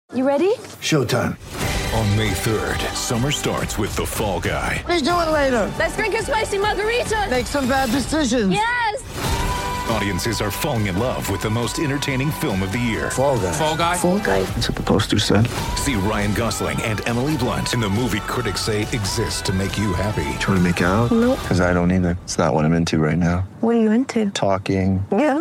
You ready? Showtime. On May 3rd, summer starts with The Fall Guy. Let's do it later. Let's drink a spicy margarita. Make some bad decisions. Yes! Audiences are falling in love with the most entertaining film of the year. Fall Guy. Fall Guy? Fall guy. That's what the poster said. See Ryan Gosling and Emily Blunt in the movie critics say exists to make you happy. Trying to make it out? Nope. Because I don't either. It's not what I'm into right now. What are you into? Talking. Yeah.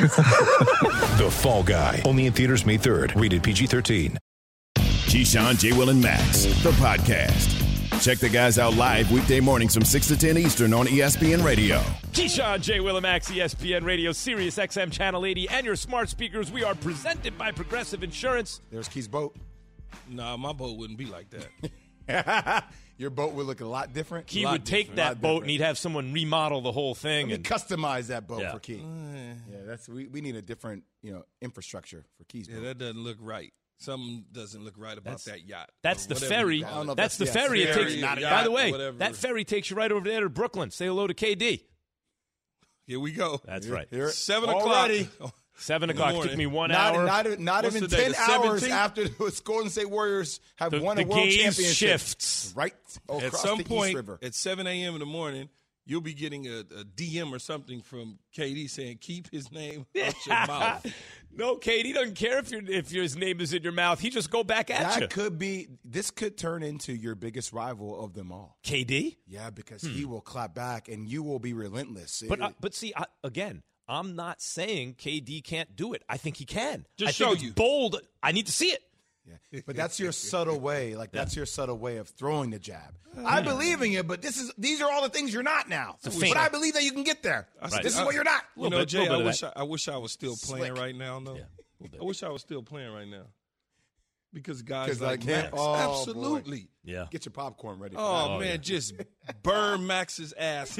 The Fall Guy. Only in theaters May 3rd. Rated PG-13. Keyshawn, J. Will, and Max, the podcast. Check the guys out live weekday mornings from 6 to 10 Eastern on ESPN Radio. Keyshawn, J. Will, and Max, ESPN Radio, Sirius XM Channel 80, and your smart speakers. We are presented by Progressive Insurance. There's Key's boat. Nah, my boat wouldn't be like that. Your boat would look a lot different. Key would take that boat and he'd have someone remodel the whole thing. Let me customize that boat Yeah. for Key. Yeah, that's we need a different infrastructure for Key's boat. Yeah, that doesn't look right. Something doesn't look right about that yacht. That's Or the whatever ferry. you call it. That's the yes, ferry. It ferry, takes. not a By yacht, the way, whatever. that ferry takes you right over there to Brooklyn. Say hello to KD. Here we go. That's right. Here, 7 already. o'clock. 7 In the o'clock morning. took me 1 Not, hour. not What's even the day, 10 the hours 17th? after the Golden State Warriors have won the a world gaze championship. shifts. Right across At some the East point, River. at 7 a.m. in the morning, you'll be getting a DM or something from KD saying, keep his name out your mouth. No, KD doesn't care if his name is in your mouth. He just go back at you. That could be. This could turn into your biggest rival of them all. KD? Yeah, because he will clap back and you will be relentless. But see, again, I'm not saying KD can't do it. I think he can. Just I show think it's you. bold. I need to see it. Yeah. But that's your subtle way. That's your subtle way of throwing the jab. I believe in you, but these are all the things you're not now. a feint. But I believe that you can get there. Right. This is what you're not. You know, bit- Jay, little bit of I wish I was still playing Slick. right now, though. Yeah, a little bit. I wish I was still playing right now. Because guys 'Cause like like him? Max, Oh, boy. absolutely. Yeah. Get your popcorn ready. For Oh, man, just burn Max's ass.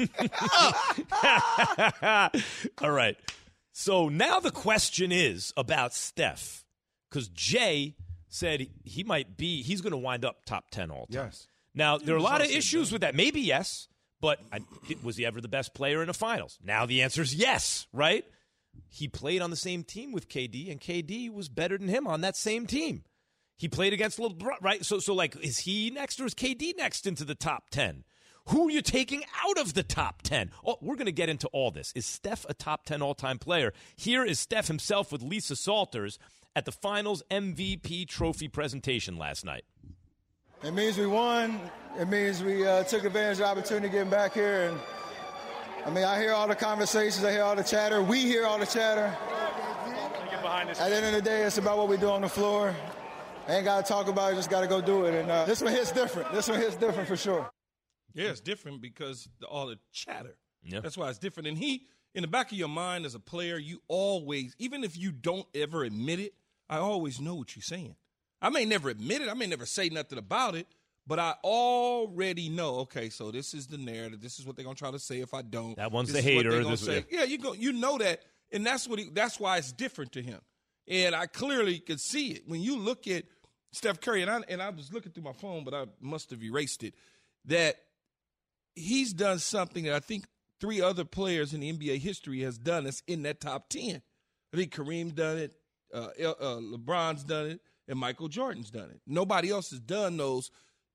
All right. So now the question is about Steph, because Jay said he's going to wind up top 10 all time. Yes. Now, there are a lot of issues with that. Maybe yes, but was he ever the best player in the finals? Now the answer is yes, right? He played on the same team with KD, and KD was better than him on that same team. He played against LeBron, right? So is he next or is KD next into the top 10? Who are you taking out of the top 10? Oh, we're going to get into all this. Is Steph a top 10 all-time player? Here is Steph himself with Lisa Salters at the Finals MVP trophy presentation last night. It means we won. It means we took advantage of the opportunity getting back here. And I hear all the conversations. I hear all the chatter. We hear all the chatter. At the end of the day, it's about what we do on the floor. I ain't got to talk about it. Just got to go do it. And this one hits different. This one hits different for sure. Yeah, it's different because all the chatter. Yeah. That's why it's different. And in the back of your mind as a player, you always, even if you don't ever admit it, I always know what you're saying. I may never admit it. I may never say nothing about it, but I already know, okay, so this is the narrative. This is what they're going to try to say if I don't. That one's This the is what hater. they're gonna This- say. Yeah, you know that, and that's why it's different to him. And I clearly could see it. When you look at Steph Curry, and I was looking through my phone, but I must have erased it, that he's done something that I think 3 other players in the NBA history has done that's in that top 10. I think Kareem done it, LeBron's done it, and Michael Jordan's done it. Nobody else has done those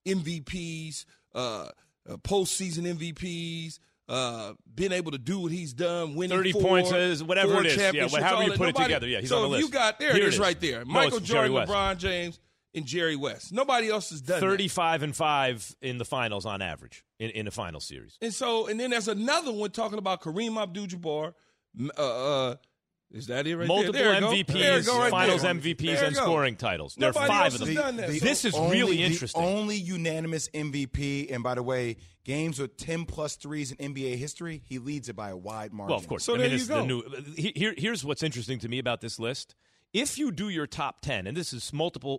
MVPs, postseason MVPs, been able to do what he's done, winning 30 4, points, whatever 4 it is. Yeah, championships, however all you that. put it Nobody- together. Yeah, he's so on the list. you got, there Here it it is is. right there. No, Michael it's Jerry Jordan, West. LeBron James, and Jerry West. Nobody else has done that. 35-5 in the finals on average in the final series. And then there's another one talking about Kareem Abdul-Jabbar. Is that it right Multiple there? There you go. There you MVPs, go right finals there. MVPs, There you and go. scoring titles. There are Nobody 5 else of has them. done that. This is really interesting. The only unanimous MVP, and by the way, games with 10-plus threes in NBA history, he leads it by a wide margin. Well, of course. So I there mean, you it's go. Here's what's interesting to me about this list. If you do your top 10, and this is multiple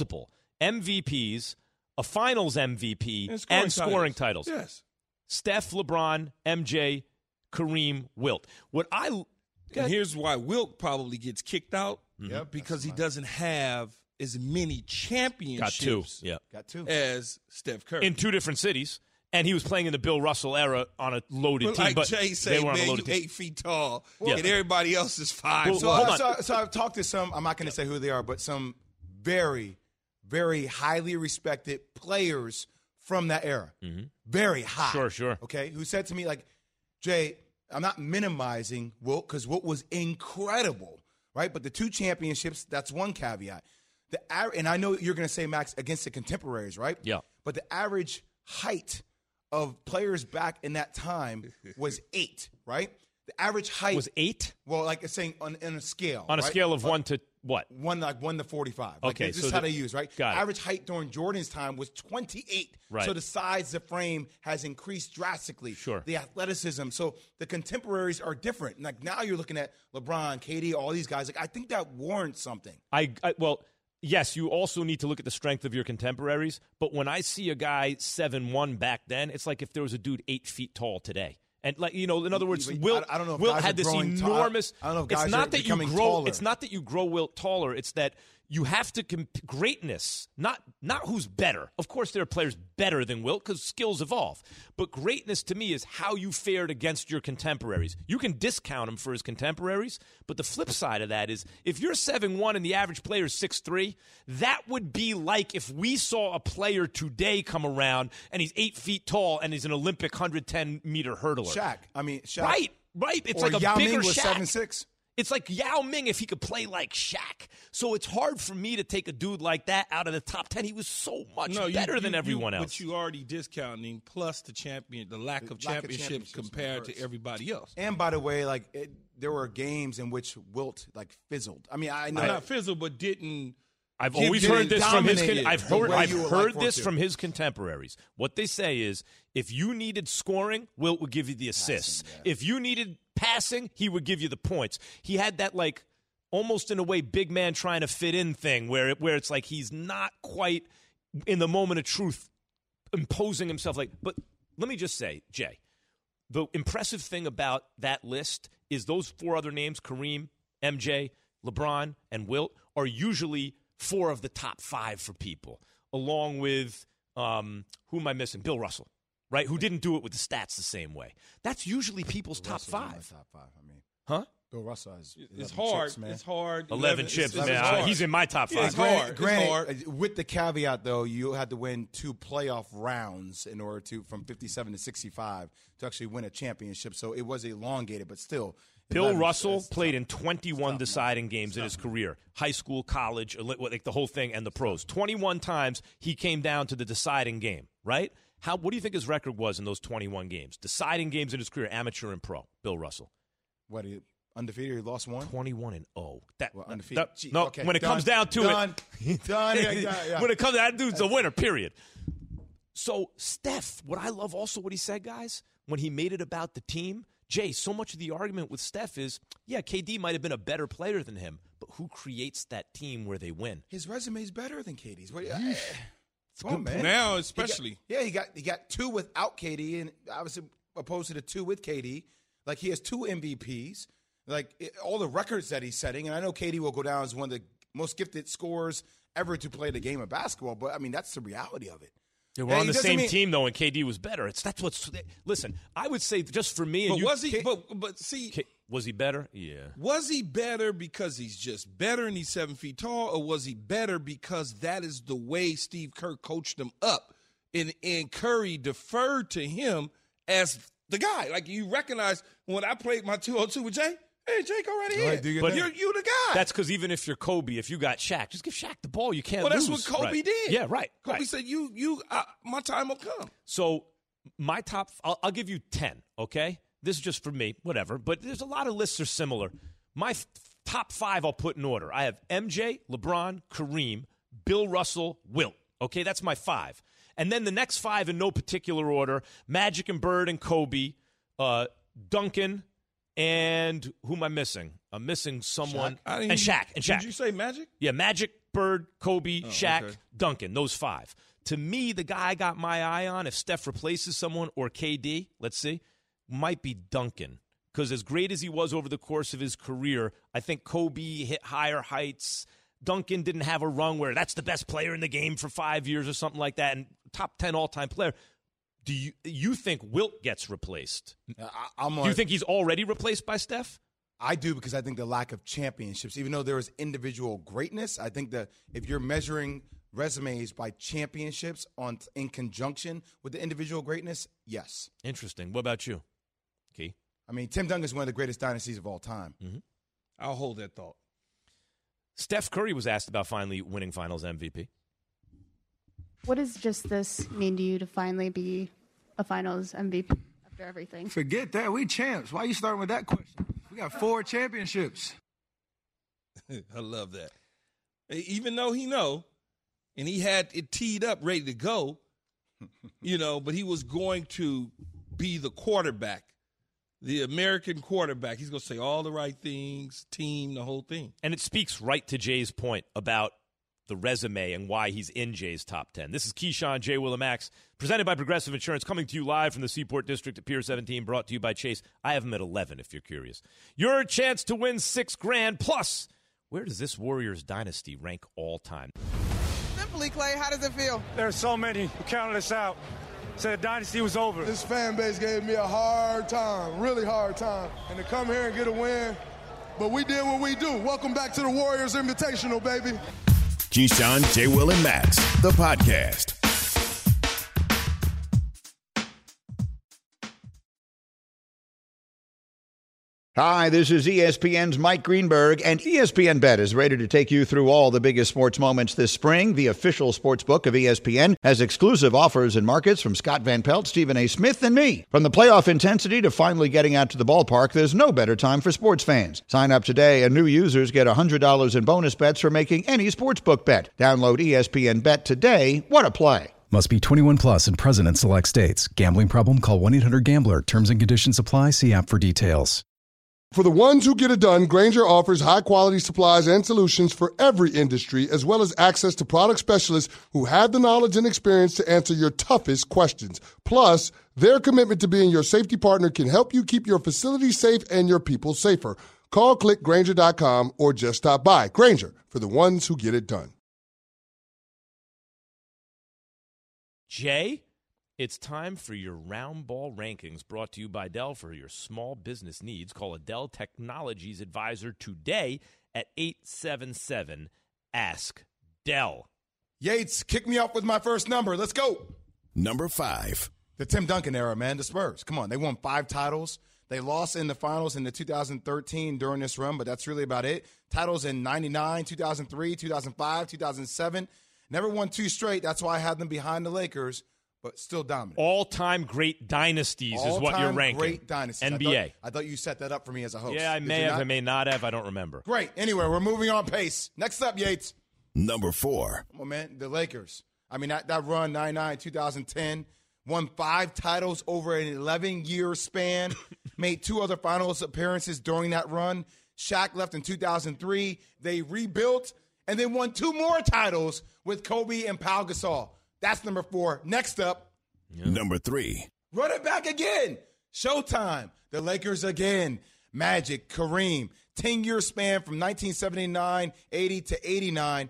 MVPs, a finals MVP, and scoring titles. Yes. Steph, LeBron, MJ, Kareem, Wilt. And here's why Wilt probably gets kicked out. Yep, because he doesn't have as many championships Got 2. as Steph Curry. in 2 different cities. And he was playing in the Bill Russell era on a loaded But team. like but Jay they said, were on a man, you loaded team. 8 feet tall, Yeah. and everybody else is 5. Well, So, hold on. so I've talked to some, I'm not going to say who they are, but some very, very highly respected players from that era. Very high. Sure. Okay, who said to me, like, Jay, I'm not minimizing Wilt because Wilt was incredible, right? But the 2 championships, that's one caveat. And I know you're going to say, Max, against the contemporaries, right? Yeah. But the average height of players back in that time was 8, right? The average height was 8. Well, like it's saying on a scale. On a scale of 1 to what? 1 to 45. Like, Okay, this so is how they use, right? Got it. Average height during Jordan's time was 28. Right. So the size of the frame has increased drastically. Sure. The athleticism. So the contemporaries are different. Like now you're looking at LeBron, KD, all these guys. Like I think that warrants something. Well, yes, you also need to look at the strength of your contemporaries. But when I see a guy 7'1" back then, it's like if there was a dude 8 feet tall today. And like in other words, Wilt, I don't know if Wilt guys had are this growing enormous. I don't know if guys it's not are that you becoming grow. taller. It's not that you grow Wilt taller. It's that you have to greatness, not who's better. Of course, there are players better than Wilt because skills evolve. But greatness to me is how you fared against your contemporaries. You can discount him for his contemporaries, but the flip side of that is if you're 7'1" and the average player is 6'3", that would be like if we saw a player today come around and he's 8 feet tall and he's an Olympic 110-meter hurdler. Shaq. Right. It's or like a Yao bigger Ming was Shaq. 7'6". It's like Yao Ming if he could play like Shaq. So it's hard for me to take a dude like that out of the top 10. He was so much better than everyone else. But you already discounting plus the lack of championships compared to everybody else. And by the way, there were games in which Wilt fizzled. I mean, I know not fizzled, but didn't. I've always heard this from his. I've heard this to. from his contemporaries. What they say is, if you needed scoring, Wilt would give you the assists. If you needed passing, he would give you the points. He had that almost in a way big man trying to fit in thing where it's like he's not quite in the moment of truth imposing himself. But let me just say, Jay, the impressive thing about that list is those 4 other names, Kareem, MJ, LeBron, and Wilt, are usually 4 of the top 5 for people, along with, who am I missing? Bill Russell, right? Who didn't do it with the stats the same way. That's usually people's top 5. Top 5. I mean, huh? Bill Russell has it's hard. Chips, man. It's hard. 11 chips, man. Hard. He's in my top 5. Yeah, it's hard. Granted, it's hard. with the caveat, though, you had to win 2 playoff rounds in order to, from 57 to 65, to actually win a championship. So it was elongated, but still. Bill Russell played in 21 deciding games in his career, high school, college, the whole thing, and the pros. 21 times he came down to the deciding game, right? What do you think his record was in those 21 games? Deciding games in his career, amateur and pro, Bill Russell. What, undefeated? He lost 1? 21-0. Undefeated. Okay, when it comes down to it. Done. When it comes, that dude's a winner, period. So, Steph, what I love also what he said, guys, when he made it about the team, Jay, so much of the argument with Steph is, KD might have been a better player than him, but who creates that team where they win? His resume's better than KD's. Come on, man. Now, especially. He got 2 without KD, and obviously opposed to the 2 with KD. Like, he has 2 MVPs. All the records that he's setting, and I know KD will go down as one of the most gifted scorers ever to play the game of basketball, but, I mean, that's the reality of it. They were on the same team, though, and KD was better. Listen, I would say just for me and you. Was he? But see. Was he better? Yeah. Was he better because he's just better and he's 7 feet tall, or was he better because that is the way Steve Kerr coached him up, and Curry deferred to him as the guy? Like, you recognize when I played my 202 with Jay. Hey, Jake, go right ahead. But you're the guy. That's because even if you're Kobe, if you got Shaq, just give Shaq the ball. You can't lose. Well, that's what Kobe did. Yeah, right. Kobe said, my time will come. So my top, I'll give you 10, okay? This is just for me, whatever. But there's a lot of lists are similar. My top 5 I'll put in order. I have MJ, LeBron, Kareem, Bill Russell, Wilt. Okay, that's my 5. And then the next 5 in no particular order, Magic and Bird and Kobe, Duncan, and who am I missing? I'm missing someone. Shaq. Did you say Magic? Yeah, Magic, Bird, Kobe, Shaq, Duncan. Those 5. To me, the guy I got my eye on, if Steph replaces someone or KD, let's see, might be Duncan. Because as great as he was over the course of his career, I think Kobe hit higher heights. Duncan didn't have a run where that's the best player in the game for 5 years or something like that, and top 10 all-time player. Do you think Wilt gets replaced? Do you think he's already replaced by Steph? I do, because I think the lack of championships, even though there is individual greatness, I think that if you're measuring resumes by championships in conjunction with the individual greatness, yes. Interesting. What about you, Key? I mean, Tim Duncan is one of the greatest dynasties of all time. Mm-hmm. I'll hold that thought. Steph Curry was asked about finally winning Finals MVP. What does just this mean to you to finally be a Finals MVP after everything? Forget that. We champs. Why are you starting with that question? We got 4 championships. I love that. Even though he know, and he had it teed up, ready to go, but he was going to be the quarterback, the American quarterback. He's going to say all the right things, team, the whole thing. And it speaks right to Jay's point about the resume and why he's in Jay's top 10. This is Keyshawn, J. Will and Max, presented by Progressive Insurance, coming to you live from the Seaport District at Pier 17, brought to you by Chase. I have him at 11, if you're curious. Your chance to win $6,000 plus. Where does this Warriors dynasty rank all time? Simply, Clay, how does it feel? There are so many who counted us out, said the dynasty was over. This fan base gave me a hard time, really hard time. And to come here and get a win, but we did what we do. Welcome back to the Warriors Invitational, baby. Keyshawn, J. Will, and Max, the podcast. Hi, this is ESPN's Mike Greenberg, and ESPN Bet is ready to take you through all the biggest sports moments this spring. The official sports book of ESPN has exclusive offers and markets from Scott Van Pelt, Stephen A. Smith, and me. From the playoff intensity to finally getting out to the ballpark, there's no better time for sports fans. Sign up today, and new users get $100 in bonus bets for making any sportsbook bet. Download ESPN Bet today. What a play. Must be 21 plus and present in select states. Gambling problem? Call 1-800-GAMBLER. Terms and conditions apply. See app for details. For the ones who get it done, Grainger offers high-quality supplies and solutions for every industry, as well as access to product specialists who have the knowledge and experience to answer your toughest questions. Plus, their commitment to being your safety partner can help you keep your facility safe and your people safer. Call, click Grainger.com, or just stop by. Grainger, for the ones who get it done. Jay, it's time for your round ball rankings, brought to you by Dell. For your small business needs, call a Dell Technologies advisor today at 877-ASK-DELL. Yates, kick me off with my first number. Let's go. Number 5. The Tim Duncan era, man. The Spurs. Come on. They won 5 titles. They lost in the finals in the 2013 during this run, but that's really about it. Titles in 99, 2003, 2005, 2007. Never won 2 straight. That's why I had them behind the Lakers. But still dominant. All-time great dynasties is what you're ranking. Great dynasties. NBA. I thought you set that up for me as a host. Yeah, I may have, I may not have. I don't remember. Great. Anyway, we're moving on pace. Next up, Yates. Number 4. Come on, man. The Lakers. I mean, that run, 99, 2010, won 5 titles over an 11-year span, made 2 other finals appearances during that run. Shaq left in 2003. They rebuilt, and they won 2 more titles with Kobe and Pau Gasol. That's number 4. Next up. Number 3. Run it back again. Showtime. The Lakers again. Magic, Kareem. 10-year span from 1979, 80 to 89.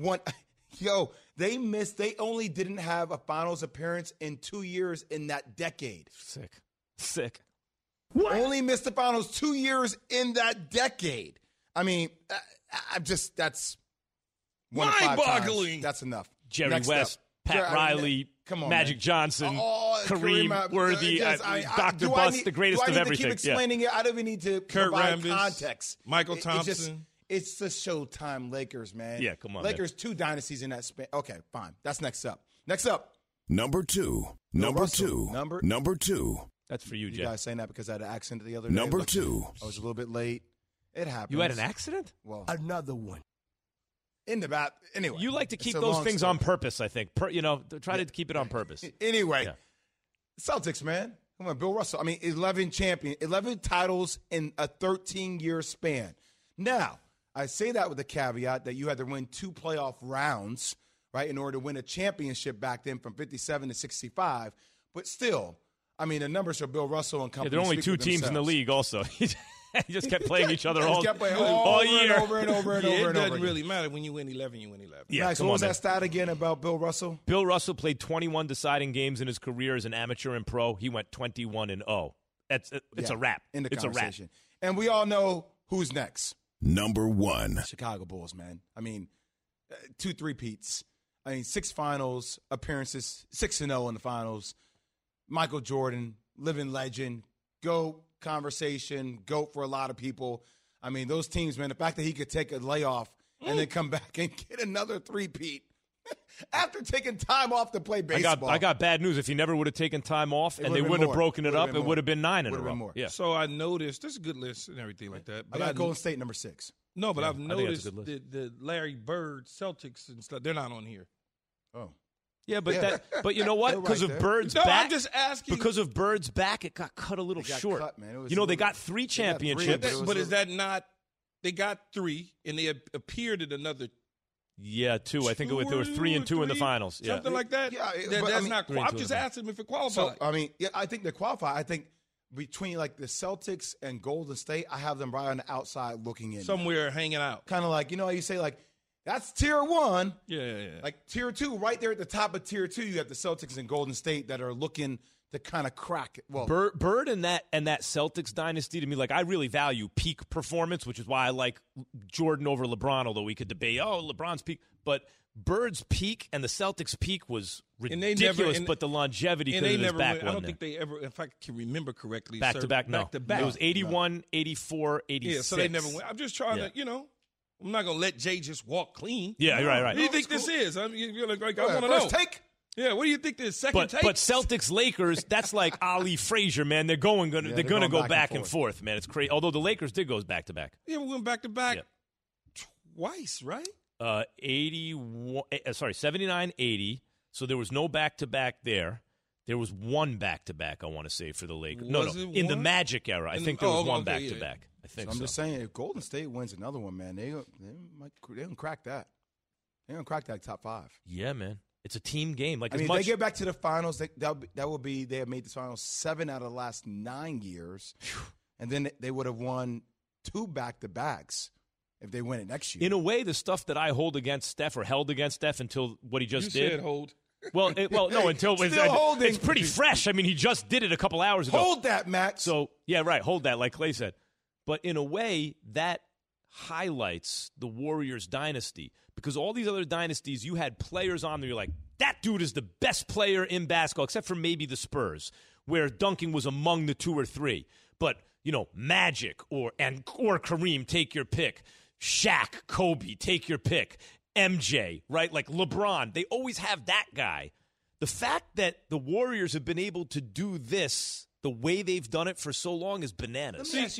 They only didn't have a finals appearance in 2 years in that decade. Sick. What? Only missed the finals 2 years in that decade. I mean, that's one of 5 times. That's enough. Jerry Next West. up. Pat Riley, come on, Magic man. Johnson, Kareem, Worthy, Dr. Bust, the greatest of everything. Keep explaining it? I don't even need to provide Rambis, context. Michael Thompson. It's the Showtime Lakers, man. Yeah, come on, Lakers, man. 2 dynasties in that span. Okay, fine. That's next up. Next up. Number 2. Number 2. Number 2. That's for you, Jeff. You guys saying that because I had an accident the other day? Number 2. I was a little bit late. It happened. You had an accident? Well, another one. In the back. Anyway. You like to keep those things on purpose, I think. Try to keep it on purpose. Anyway. Celtics, man. Come on, Bill Russell. I mean, 11 titles in a 13-year span. Now, I say that with the caveat that you had to win 2 playoff rounds, right, in order to win a championship back then from 57 to 65. But still, I mean, the numbers for Bill Russell and company. Yeah, there are only 2 teams in the league also. He just kept playing each other all year. Over and over. It doesn't really matter. When you win 11, you win 11. Yeah, Max, what was that stat again about Bill Russell? Bill Russell played 21 deciding games in his career as an amateur and pro. He went 21-0. It's a wrap. In the it's conversation. A wrap. And we all know who's next? Number 1. Chicago Bulls, man. I mean, 2 3-peats. I mean, 6 finals appearances, 6-0 in the finals. Michael Jordan, living legend, GOAT conversation, GOAT for a lot of people. I mean, those teams, man, the fact that he could take a layoff and then come back and get another 3-peat after taking time off to play baseball. I got bad news. If he never would have taken time off and they wouldn't have broken it up, it would have been 9 in a row. Yeah. So I noticed, this is a good list and everything like that. But I got Golden State number 6. No, but I've noticed the Larry Bird Celtics and stuff, they're not on here. Oh. Yeah, but you know what? Because of Bird's back. I'm just asking. Because of Bird's back, it got cut a little short. Cut, man. They got 3 championships. But is that not? They got 3, and they appeared at another. Yeah, 2. I think there were 3 and 2 in the finals. Something like that. Yeah, that's not. I'm just asking if it qualifies. So, I mean, yeah, I think they qualify. I think between like the Celtics and Golden State, I have them right on the outside looking in. Somewhere hanging out. Kind of like, how you say, like, that's tier 1. Yeah. Like tier 2, right there at the top of tier 2, you have the Celtics and Golden State that are looking to kind of crack it. Well, Bird and that Celtics dynasty, to me, like, I really value peak performance, which is why I like Jordan over LeBron, although we could debate, LeBron's peak. But Bird's peak and the Celtics' peak was ridiculous, but the longevity because of his back I don't think they ever, if I can remember correctly. Back-to-back, no. Back-to-back. It was 81, 84, 86. Yeah, so they never went. I'm just trying to, I'm not going to let Jay just walk clean. Yeah, right. What do you think this is? I mean, I want to know. First take? Yeah, what do you think this second take? But Celtics Lakers, that's like Ali Frazier, man. They're going to go back and forth, man. It's crazy. Although the Lakers did go back to back. Yeah, we went back to back twice, right? 79, 80. So there was no back to back there. There was one back to back. I want to say for the Lakers. In the Magic era, I think there was one back to back. I think I'm just saying, if Golden State wins another one, man, they don't crack that. They're gonna crack that top 5. Yeah, man. It's a team game. Like, if they get back to the finals, that would be they have made the finals 7 out of the last 9 years, and then they would have won 2 back-to-backs if they win it next year. In a way, the stuff that I hold against Steph or held against Steph until what he just did. Said hold. Well, no, until it's pretty fresh. I mean, he just did it a couple hours ago. Hold that, Max. So yeah, right. Hold that, like Clay said. But in a way, that highlights the Warriors dynasty. Because all these other dynasties, you had players on there, you're like, that dude is the best player in basketball, except for maybe the Spurs, where Duncan was among the 2 or 3. But, Magic or Kareem, take your pick. Shaq, Kobe, take your pick. MJ, right? Like LeBron, they always have that guy. The fact that the Warriors have been able to do this the way they've done it for so long is bananas. Let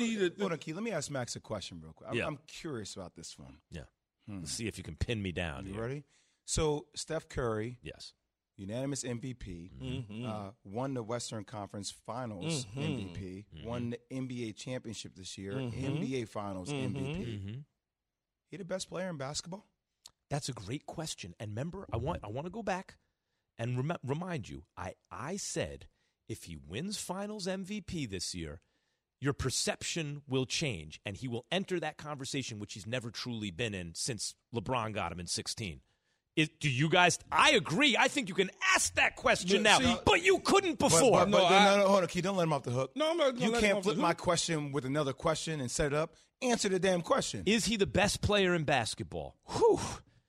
me ask Max a question real quick. I'm curious about this one. Yeah. Let's see if you can pin me down. You ready? So Steph Curry, yes, unanimous MVP, won the Western Conference Finals MVP, won the NBA championship this year, NBA Finals MVP. He the best player in basketball? That's a great question. And remember, I want to go back and remind you. I said if he wins Finals MVP this year, your perception will change, and he will enter that conversation, which he's never truly been in since LeBron got him in 2016. Do you guys? I agree. I think you can ask that question now, but you couldn't before. No, hold on, Key. Don't let him off the hook. No, I'm not. You can't flip my question with another question and set it up. Answer the damn question. Is he the best player in basketball? Whew.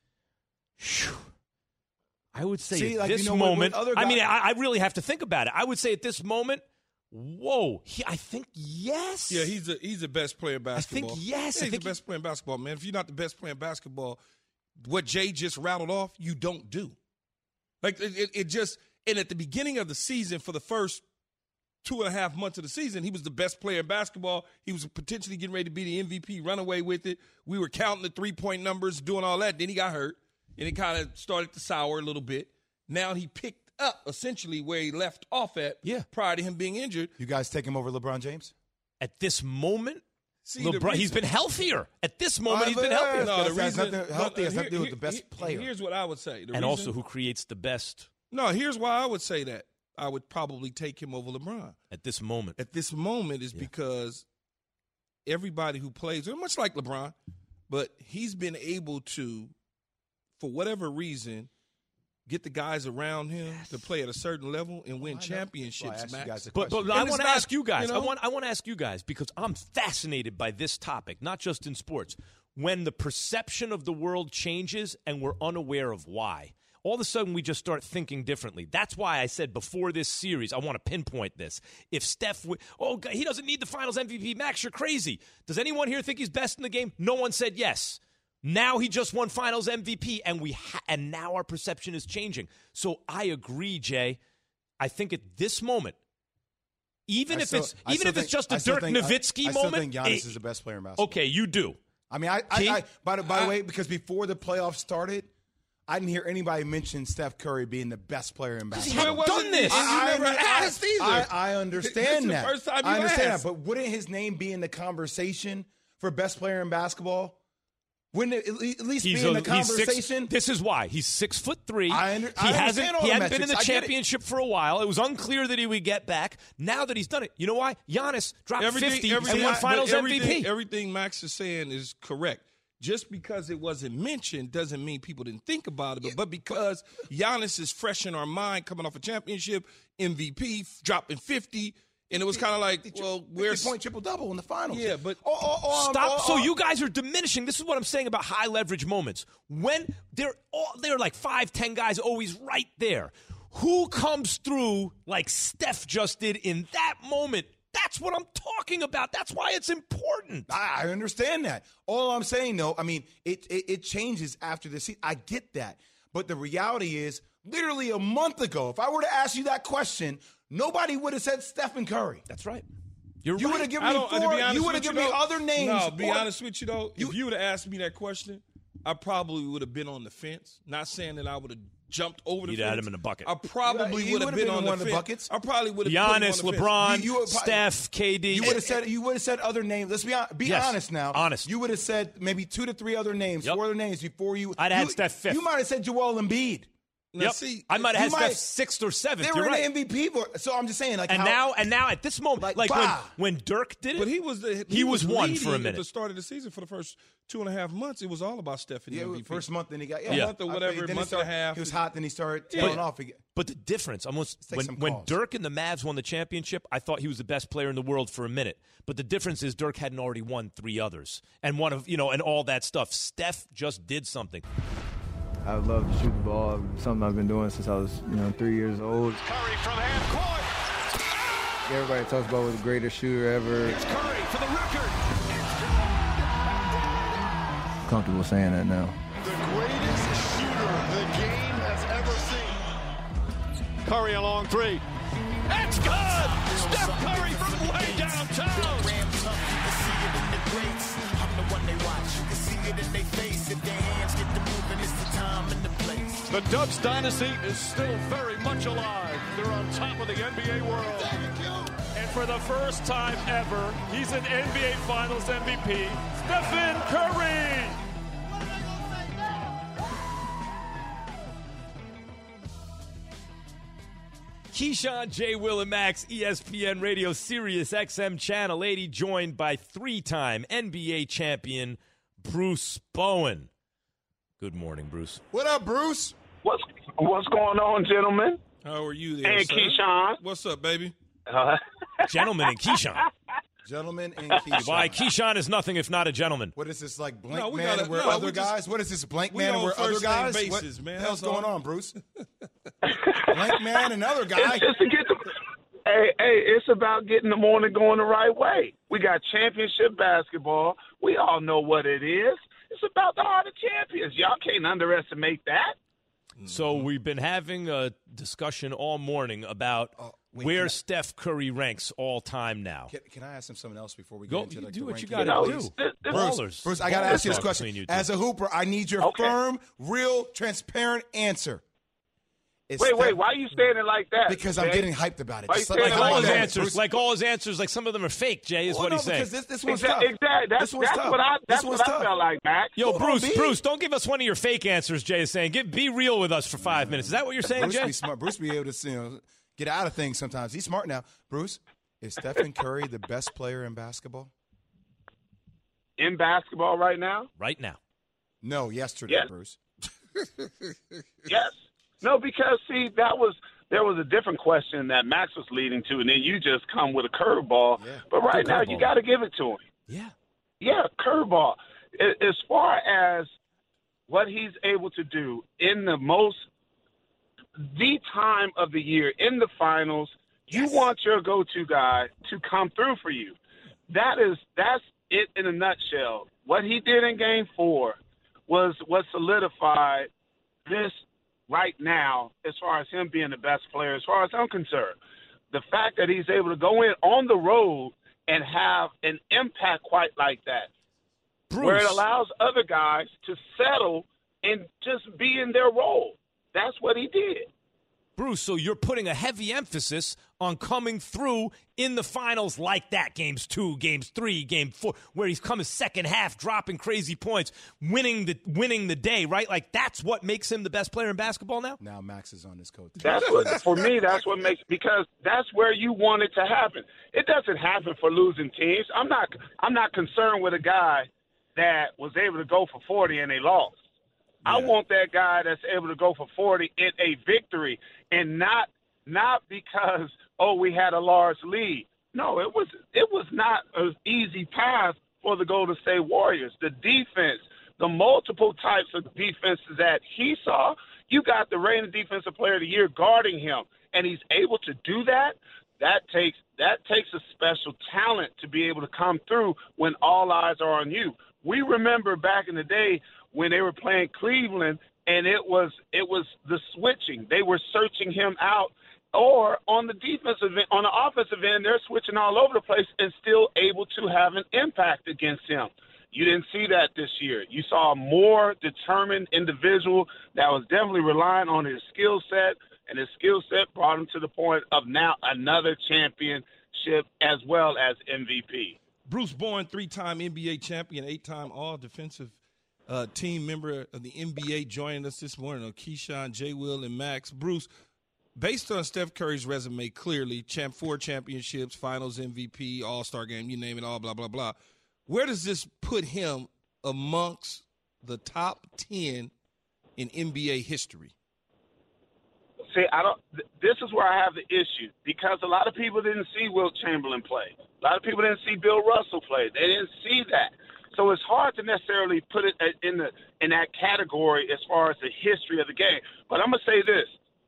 I would say at this moment. I really have to think about it. I would say at this moment. Whoa! I think yes. Yeah, he's the best player in basketball. I think yes. Yeah, he's the best player in basketball, man. If you're not the best player in basketball, what Jay just rattled off, you don't do. Like it just. And at the beginning of the season, for the first 2.5 months of the season, he was the best player in basketball. He was potentially getting ready to be the MVP, run away with it. We were counting the 3-point numbers, doing all that. Then he got hurt, and it kind of started to sour a little bit. Now he picked up essentially where he left off at prior to him being injured. You guys take him over LeBron James? At this moment, LeBron, he's been healthier. At this moment, he's been healthier. No, the reason healthy has nothing to do with the best player. Here's what I would say. Also who creates the best. No, here's why I would say that. I would probably take him over LeBron. At this moment. At this moment is because everybody who plays, much like LeBron, but he's been able to, for whatever reason, get the guys around him to play at a certain level and win championships, Max. But I want to ask you guys. You know? I want to ask you guys because I'm fascinated by this topic, not just in sports. When the perception of the world changes and we're unaware of why, all of a sudden we just start thinking differently. That's why I said before this series, I want to pinpoint this. If Steph, he doesn't need the Finals MVP. Max, you're crazy. Does anyone here think he's best in the game? No one said yes. Now he just won Finals MVP, and now our perception is changing. So I agree, Jay. I think at this moment, even if it's just a Dirk Nowitzki moment, I still think Giannis is the best player in basketball. Okay, you do. I mean, by the way, because before the playoffs started, I didn't hear anybody mention Steph Curry being the best player in basketball. He hadn't done this. I never asked either. I understand that. The first time you I understand asked. that. But wouldn't his name be in the conversation for best player in basketball? Wouldn't it at least be in the conversation? This is why. He's 6'3". He hasn't been in the championship for a while. It was unclear that he would get back. Now that he's done it, you know why? Giannis dropped 50 and won Finals MVP. Everything Max is saying is correct. Just because it wasn't mentioned doesn't mean people didn't think about it. But because Giannis is fresh in our mind, coming off a championship, MVP, dropping 50, and it was kind of like, well, where's 50-point triple-double in the finals? Yeah, but stop. So you guys are diminishing. This is what I'm saying about high leverage moments. When they're like 5-10 guys always right there. Who comes through like Steph just did in that moment? That's what I'm talking about. That's why it's important. I understand that. All I'm saying, though, I mean, it changes after the season. I get that. But the reality is, literally a month ago, if I were to ask you that question, nobody would have said Stephen Curry. That's right. You would have given me four. You would have given me other names. No, be honest with you, though. If you would have asked me that question, I probably would have been on the fence. Not saying that I would have jumped over the fence. You'd had him in a bucket. I probably would have been on one the of the fence. buckets. I probably would have Giannis, put him on the LeBron, Steph, KD. You would have said other names. Let's be honest now. Honest. You would have said maybe 2 to 3 other names, 4 other names before you. I'd have had Steph fifth. You might have said Joel Embiid. Now, see, I might have had Steph 6th or 7th. They were in the MVP. So I'm just saying, like, and now at this moment, like when Dirk did it, but he was one for a minute. At the start of the season for the first 2.5 months, it was all about Steph in the MVP. First month, then he got month or whatever, month and a half. He was hot, then he started tailing off again. But the difference, when Dirk and the Mavs won the championship, I thought he was the best player in the world for a minute. But the difference is Dirk hadn't already won 3 others, and and all that stuff. Steph just did something. I would love to shoot the ball. Something I've been doing since I was, 3 years old. Curry from half court. Everybody talks about the greatest shooter ever. It's Curry for the record. I'm comfortable saying that now. The greatest shooter the game has ever seen. Curry a long 3. That's good. Steph Curry from way downtown. The Dubs dynasty is still very much alive. They're on top of the NBA world. And for the first time ever, he's an NBA Finals MVP, Stephen Curry. Keyshawn, J. Will, and Max, ESPN Radio, Sirius XM Channel 80, joined by 3-time NBA champion Bruce Bowen. Good morning, Bruce. What up, Bruce? What's going on, gentlemen? How are you there, Hey, sir? Keyshawn. What's up, baby? Gentleman and Keyshawn. Gentleman and Keyshawn. Why, Keyshawn is nothing if not a gentleman. What is this, like blank man and we're other guys? What is this, blank man and we're other guys? What the hell's going on, Bruce? Blank man and other guy. Just to get hey, it's about getting the morning going the right way. We got championship basketball. We all know what it is. It's about the heart of champions. Y'all can't underestimate that. So we've been having a discussion all morning about where Steph Curry ranks all time now. Can I ask him something else before we go get into do what you got got to do. Bruce, I got to ask you this question. As a hooper, I need your firm, real, transparent answer. Wait, why are you saying it like that? Because I'm getting hyped about it. Like all his answers, like some of them are fake, Jay, is what he's saying. Because this one's tough. Exactly. That's what I felt like, Max. Yo, Bruce, don't give us one of your fake answers, Jay is saying. Be real with us for 5 minutes. Is that what you're saying, Jay? Bruce be smart. Bruce be able to get out of things sometimes. He's smart now. Bruce, is Stephen Curry the best player in basketball? In basketball right now? Right now. No, yesterday, yes. Bruce. Yes. No, because, see, there was a different question that Max was leading to, and then you just come with a curveball. Yeah. But right now, you got to give it to him. Yeah. Yeah, curveball. As far as what he's able to do in the time of the year, in the finals, you want your go-to guy to come through for you. That's it in a nutshell. What he did in Game 4 was what solidified this right now as far as him being the best player, as far as I'm concerned. The fact that he's able to go in on the road and have an impact quite like that, Bruce, where it allows other guys to settle and just be in their role. That's what he did. Bruce, so you're putting a heavy emphasis on coming through in the finals like that. Games 2, Games 3, Game 4, where he's come his second half, dropping crazy points, winning the day, right? Like, that's what makes him the best player in basketball now? Now Max is on his coat. For me, that's what makes – because that's where you want it to happen. It doesn't happen for losing teams. I'm not concerned with a guy that was able to go for 40 and they lost. Yeah. I want that guy that's able to go for 40 in a victory, and not because, we had a large lead. No, it was not an easy path for the Golden State Warriors. The defense, the multiple types of defenses that he saw, you got the reigning defensive player of the year guarding him, and he's able to do that. That takes a special talent to be able to come through when all eyes are on you. We remember back in the day when they were playing Cleveland, and it was the switching. They were searching him out, or on the offensive end, they're switching all over the place and still able to have an impact against him. You didn't see that this year. You saw a more determined individual that was definitely relying on his skill set, and his skill set brought him to the point of now another championship as well as MVP. Bruce Bowen, 3-time NBA champion, 8-time All-Defensive team member of the NBA, joining us this morning on Keyshawn, J. Will, and Max. Bruce, based on Steph Curry's resume, clearly, 4 championships, finals MVP, all-star game, you name it all, blah, blah, blah. Where does this put him amongst the top 10 in NBA history? See, this is where I have the issue, because a lot of people didn't see Wilt Chamberlain play. A lot of people didn't see Bill Russell play. They didn't see that. So it's hard to necessarily put it in that category as far as the history of the game. But I'm going to say this.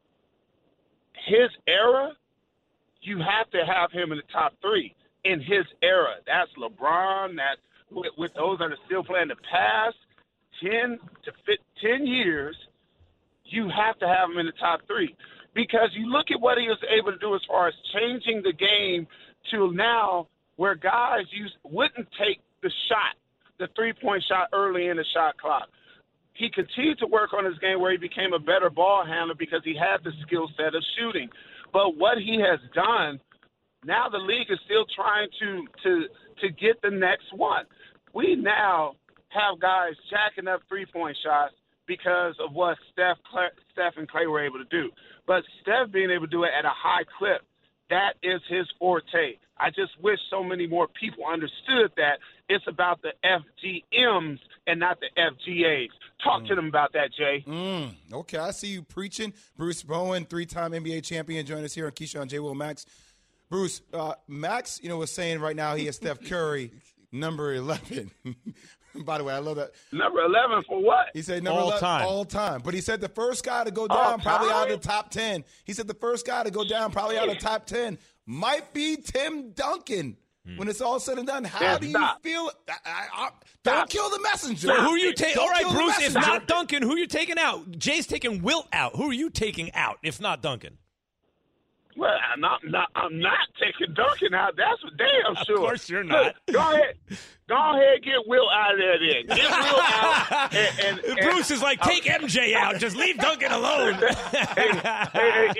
His era, you have to have him in the top 3 in his era. That's LeBron. That's with those that are still playing the past 10 years, you have to have him in the top 3. Because you look at what he was able to do as far as changing the game to now where guys wouldn't take the shot, the three-point shot early in the shot clock. He continued to work on his game where he became a better ball handler because he had the skill set of shooting. But what he has done, now the league is still trying to get the next one. We now have guys jacking up three-point shots because of what Steph and Clay were able to do. But Steph being able to do it at a high clip, that is his forte. I just wish so many more people understood that it's about the FGMs and not the FGAs. Talk to them about that, Jay. Okay, I see you preaching. Bruce Bowen, 3-time NBA champion, join us here on Keyshawn, J. Will, Max. Bruce, Max, was saying right now he has Steph Curry, number 11. By the way, I love that. Number 11 for what? He said number 11 all time. But he said the first guy to go down probably out of the top 10. He said the first guy to go down probably out of the top 10 might be Tim Duncan. When it's all said and done, how do you feel? Don't kill the messenger. So who are you taking? All right, Bruce, if not Duncan, who are you taking out? Jay's taking Wilt out. Who are you taking out, if not Duncan? Well, I'm not taking Duncan out. That's for damn sure. Of course you're not. Look, go ahead, get Wilt out of there then. Get Wilt out. And Bruce is like, take MJ out. Just leave Duncan alone. hey,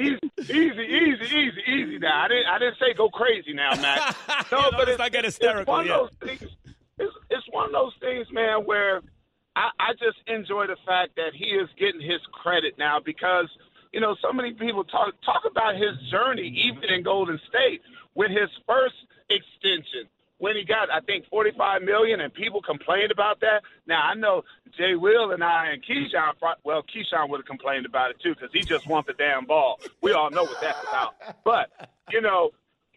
easy now. I didn't say go crazy now, Matt. No, but it's not get hysterical. It's one of those things. It's one of those things, man, where I just enjoy the fact that he is getting his credit now because – so many people talk about his journey, even in Golden State, with his first extension, when he got, I think, $45 million, and people complained about that. Now, I know Jay Will and I and Keyshawn, well, Keyshawn would have complained about it too because he just wants the damn ball. We all know what that's about. But, you know,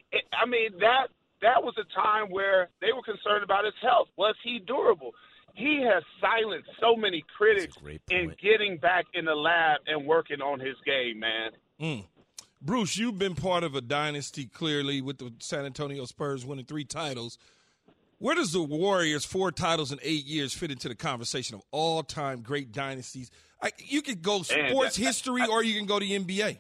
that was a time where they were concerned about his health. Was he durable? He has silenced so many critics in getting back in the lab and working on his game, man. Bruce, you've been part of a dynasty, clearly, with the San Antonio Spurs winning 3 titles. Where does the Warriors' 4 titles in 8 years fit into the conversation of all-time great dynasties? You could go sports history or you can go to the NBA.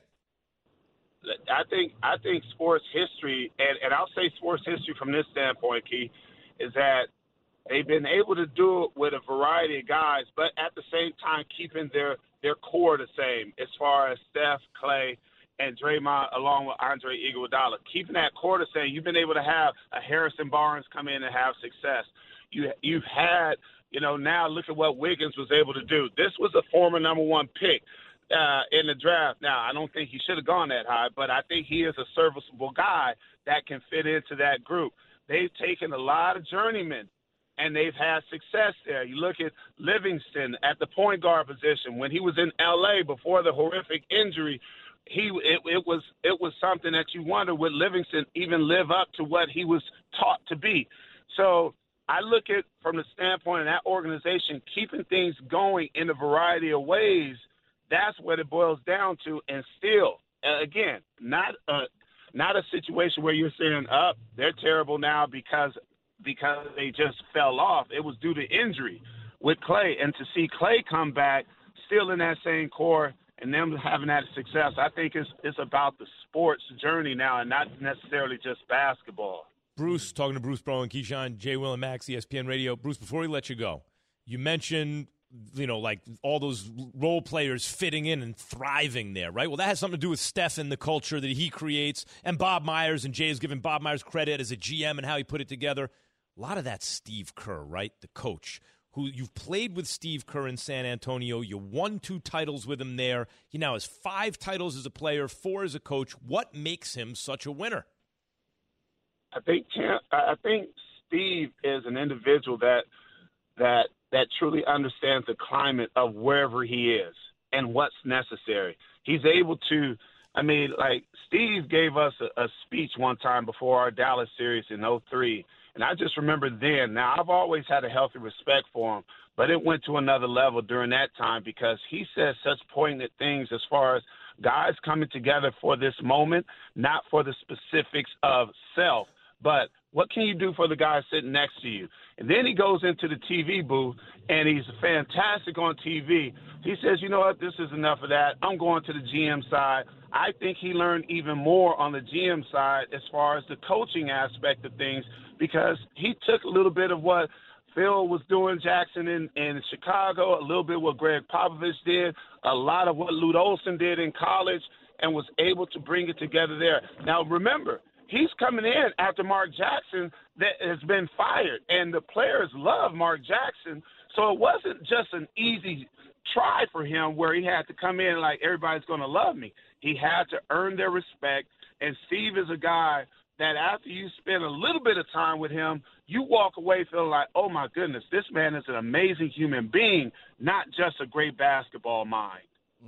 I think sports history, and I'll say sports history from this standpoint, Key, is that they've been able to do it with a variety of guys, but at the same time keeping their core the same as far as Steph, Clay, and Draymond, along with Andre Iguodala. Keeping that core the same, you've been able to have a Harrison Barnes come in and have success. You've had, now look at what Wiggins was able to do. This was a former number 1 pick in the draft. Now, I don't think he should have gone that high, but I think he is a serviceable guy that can fit into that group. They've taken a lot of journeymen, and they've had success there. You look at Livingston at the point guard position. When he was in L.A. before the horrific injury, it was something that you wonder, would Livingston even live up to what he was taught to be? So I look at from the standpoint of that organization, keeping things going in a variety of ways, that's what it boils down to. And still, again, not a situation where you're saying, they're terrible now because they just fell off. It was due to injury with Clay. And to see Clay come back still in that same core and them having that success, I think it's about the sports journey now and not necessarily just basketball. Bruce, talking to Bruce Bowen, Keyshawn, Jay Will, and Max, ESPN Radio. Bruce, before we let you go, you mentioned, like all those role players fitting in and thriving there, right? Well, that has something to do with Steph and the culture that he creates, and Bob Myers, and Jay's giving Bob Myers credit as a GM and how he put it together. A lot of that's Steve Kerr, right? The coach, who you've played with Steve Kerr in San Antonio. You won 2 titles with him there. He now has 5 titles as a player, 4 as a coach. What makes him such a winner? I think Steve is an individual that truly understands the climate of wherever he is and what's necessary. He's able to, Steve gave us a speech one time before our Dallas series in 2003, and I just remember then. Now, I've always had a healthy respect for him, but it went to another level during that time because he said such poignant things as far as guys coming together for this moment, not for the specifics of self, but what can you do for the guy sitting next to you? And then he goes into the TV booth, and he's fantastic on TV. He says, you know what, this is enough of that. I'm going to the GM side. I think he learned even more on the GM side as far as the coaching aspect of things because he took a little bit of what Phil was doing, Jackson in Chicago, a little bit what Greg Popovich did, a lot of what Lute Olson did in college, and was able to bring it together there. Now, remember, he's coming in after Mark Jackson that has been fired, and the players love Mark Jackson. So it wasn't just an easy try for him where he had to come in like everybody's going to love me. He had to earn their respect, and Steve is a guy that after you spend a little bit of time with him, you walk away feeling like, oh, my goodness, this man is an amazing human being, not just a great basketball mind.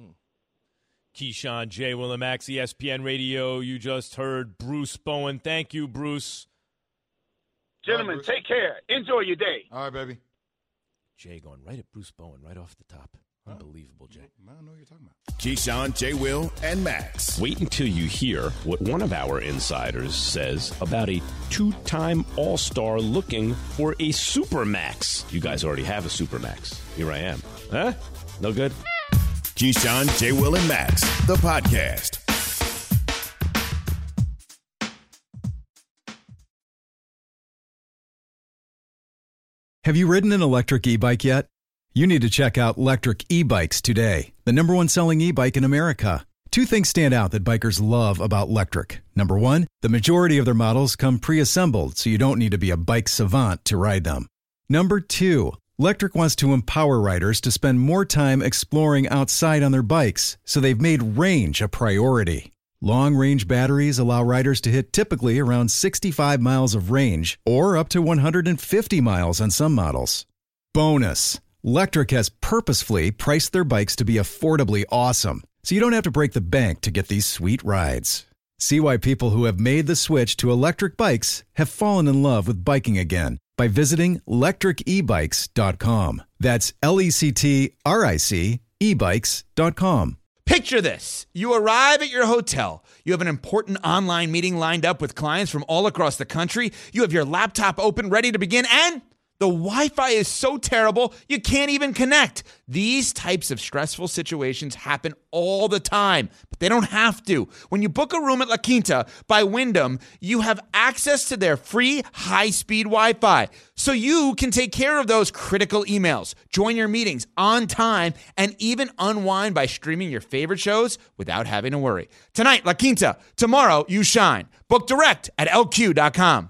Keyshawn, Jay, Will, and Max, ESPN Radio. You just heard Bruce Bowen. Thank you, Bruce. Gentlemen, Bruce. Take care. Enjoy your day. All right, baby. Jay going right at Bruce Bowen, right off the top. Unbelievable, Jay. I don't know what you're talking about. Keyshawn, Jay, Will, and Max. Wait until you hear what one of our insiders says about a 2-time All-Star looking for a Supermax. You guys already have a Supermax. Here I am. Huh? No good? Keyshawn, Jay, Will, and Max, the podcast. Have you ridden an electric e-bike yet? You need to check out Lectric E-Bikes today, the #1 selling e-bike in America. 2 things stand out that bikers love about Lectric. Number 1, the majority of their models come pre-assembled, so you don't need to be a bike savant to ride them. Number 2, Lectric wants to empower riders to spend more time exploring outside on their bikes, so they've made range a priority. Long-range batteries allow riders to hit typically around 65 miles of range or up to 150 miles on some models. Bonus, Lectric has purposefully priced their bikes to be affordably awesome, so you don't have to break the bank to get these sweet rides. See why people who have made the switch to electric bikes have fallen in love with biking again by visiting lectricebikes.com. That's LECTRIC ebikes.com. Picture this. You arrive at your hotel. You have an important online meeting lined up with clients from all across the country. You have your laptop open, ready to begin, and the Wi-Fi is so terrible, you can't even connect. These types of stressful situations happen all the time, but they don't have to. When you book a room at La Quinta by Wyndham, you have access to their free high-speed Wi-Fi, so you can take care of those critical emails, join your meetings on time, and even unwind by streaming your favorite shows without having to worry. Tonight, La Quinta. Tomorrow, you shine. Book direct at LQ.com.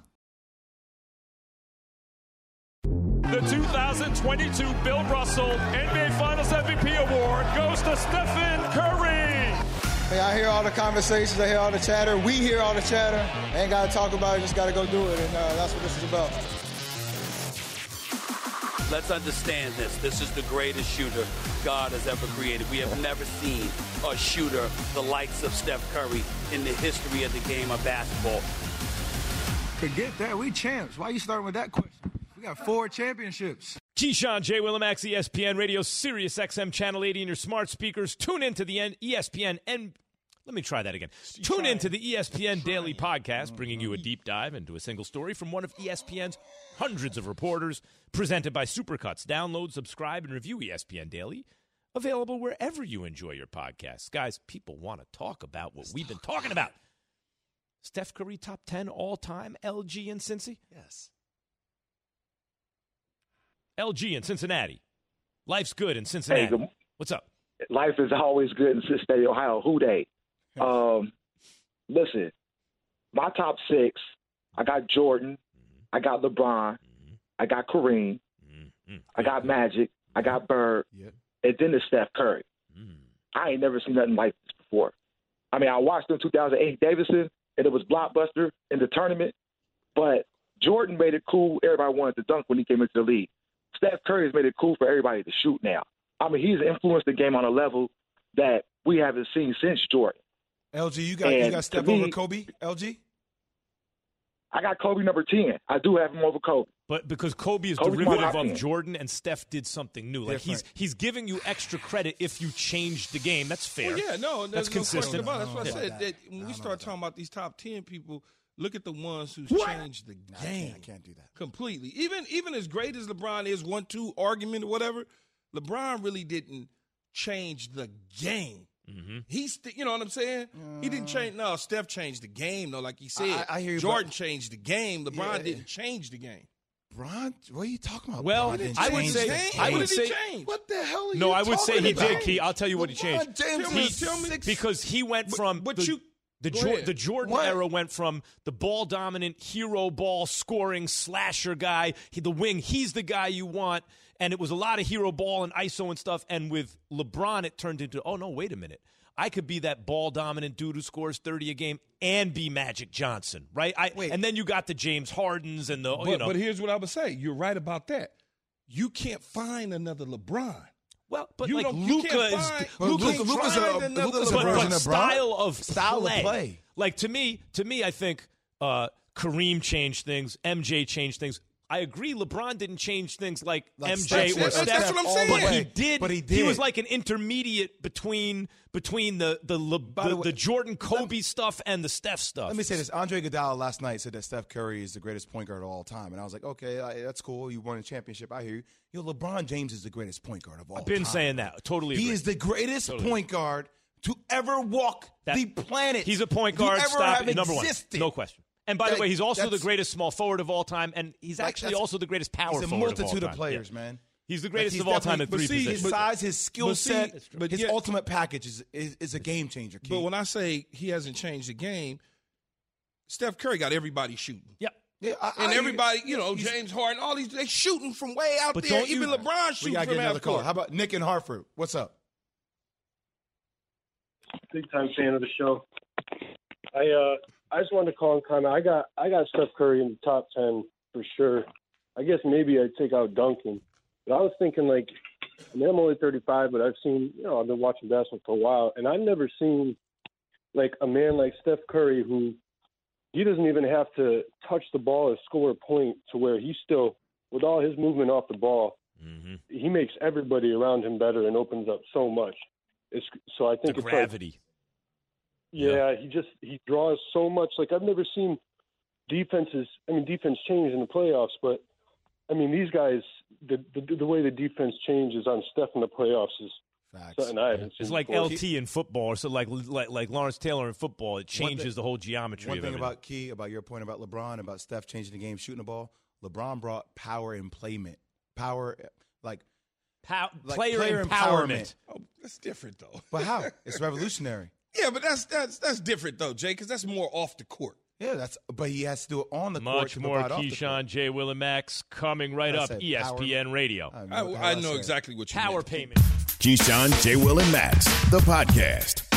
The 2022 Bill Russell NBA Finals MVP award goes to Stephen Curry. Hey, I hear all the conversations, I hear all the chatter. We hear all the chatter. Ain't got to talk about it, just got to go do it. And that's what this is about. Let's understand this. This is the greatest shooter God has ever created. We have never seen a shooter the likes of Steph Curry in the history of the game of basketball. Forget that. We champs. Why are you starting with that question? We got 4 championships. Keyshawn, J. Willimax, ESPN Radio, Sirius XM, Channel 80 in your smart speakers. Tune into the ESPN and let me try that again. Tune into the ESPN Daily Podcast, bringing you a deep dive into a single story from one of ESPN's hundreds of reporters, presented by Supercuts. Download, subscribe, and review ESPN Daily. Available wherever you enjoy your podcasts. Guys, people want to talk about what we've been talking about. Steph Curry, top 10 all-time, LG in Cincy? Yes. LG in Cincinnati. Life's good in Cincinnati. Hey, what's up? Life is always good in Cincinnati, Ohio. Who they? Listen, my top 6, I got Jordan, I got LeBron, I got Kareem, I got Magic, I got Bird, and then it's Steph Curry. I ain't never seen nothing like this before. I mean, I watched him in 2008 Davidson, and it was blockbuster in the tournament, but Jordan made it cool. Everybody wanted to dunk when he came into the league. Steph Curry has made it cool for everybody to shoot now. I mean, he's influenced the game on a level that we haven't seen since Jordan. LG, you got Steph over Kobe, LG? I got Kobe number 10. I do have him over Kobe. But because Kobe is derivative of Jordan and Steph did something new. Like he's giving you extra credit if you change the game. That's fair. Well, yeah, no, that's consistent. About it. That's what I said. That when we start talking about these top 10 people, look at the ones who's changed the game. I can't do that. Completely. Even as great as LeBron is, 1-2 argument or whatever, LeBron really didn't change the game. Mm-hmm. He's, you know what I'm saying? He didn't change. No, Steph changed the game, though, like he said. I hear you, Jordan changed the game. LeBron didn't change the game. LeBron? What are you talking about? Well, I would say what the hell are you No, I would say he about? did, Key. I'll tell you what he changed. Tell me. Because he went from the Jordan era went from the ball dominant hero ball scoring slasher guy, the wing. He's the guy you want, and it was a lot of hero ball and ISO and stuff. And with LeBron, it turned into, oh no, wait a minute. I could be that ball-dominant dude who scores 30 a game and be Magic Johnson, right? And then you got the James Hardens and the, But here's what I would say. You're right about that. You can't find another LeBron. Well, but you like Luka Luka's style of play. Like to me, I think Kareem changed things. MJ changed things. I agree. LeBron didn't change things like MJ or Steph. That's what I'm saying. But he did. He was like an intermediate between the Jordan Kobe stuff and the Steph stuff. Let me say this. Andre Iguodala last night said that Steph Curry is the greatest point guard of all time. And I was like, okay, that's cool. You won a championship. I hear you. LeBron James is the greatest point guard of all time. I've been saying that. Totally agree. He is the greatest point guard to ever walk the planet. He's a point guard. Number one. No question. And by the way, he's also the greatest small forward of all time, and he's actually also the greatest power forward of all time. He's a multitude of players, man. He's the greatest of all time at 3 positions. His size, his skill set, his ultimate package is a game changer. Keith. But when I say he hasn't changed the game, Steph Curry got everybody shooting. Yep. Yeah, and everybody, James Harden, all these, they shooting from way out there. Even LeBron shooting from half court. How about Nick in Hartford? What's up? Big time fan of the show. I just wanted to call and comment. I got Steph Curry in the top 10 for sure. I guess maybe I'd take out Duncan. But I was thinking, like, I mean, I'm only 35, but I've been watching basketball for a while, and I've never seen, like, a man like Steph Curry who he doesn't even have to touch the ball or score a point to where he's still, with all his movement off the ball, he makes everybody around him better and opens up so much. So I think the gravity. He draws so much. Like, I've never seen defense change in the playoffs, but I mean, these guys, the way the defense changes on Steph in the playoffs is something I haven't seen. It's like before. LT in football, or so like Lawrence Taylor in football. It changes the whole geometry. One of thing everything. about your point about LeBron, about Steph changing the game, shooting the ball. LeBron brought power and player empowerment. Oh, that's different though. But how? It's revolutionary. Yeah, but that's different though, Jay, because that's more off the court. Yeah, but he has to do it on the court. Much more Keyshawn, J. Will, and Max coming right up. ESPN Radio. I know exactly what you Power meant. payment. Keyshawn, J. Will, and Max, the podcast.